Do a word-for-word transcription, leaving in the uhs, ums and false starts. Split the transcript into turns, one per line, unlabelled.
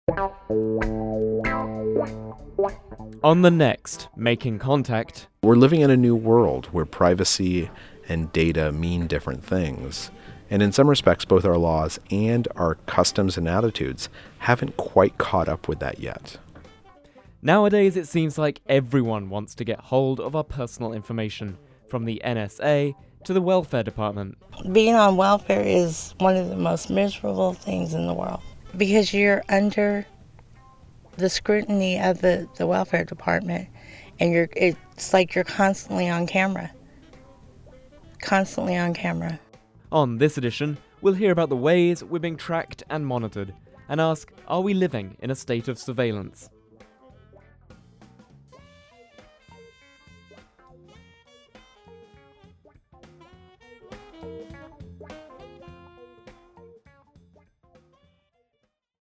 On the next Making Contact,
we're living in a new world where privacy and data mean different things. And in some respects, both our laws and our customs and attitudes haven't quite caught up with that yet.
Nowadays, it seems like everyone wants to get hold of our personal information, from the N S A to the welfare department.
Being on welfare is one of the most miserable things in the world because you're under the scrutiny of the, the welfare department, and you're it's like you're constantly on camera. Constantly on camera.
On this edition, we'll hear about the ways we're being tracked and monitored, and ask, are we living in a state of surveillance?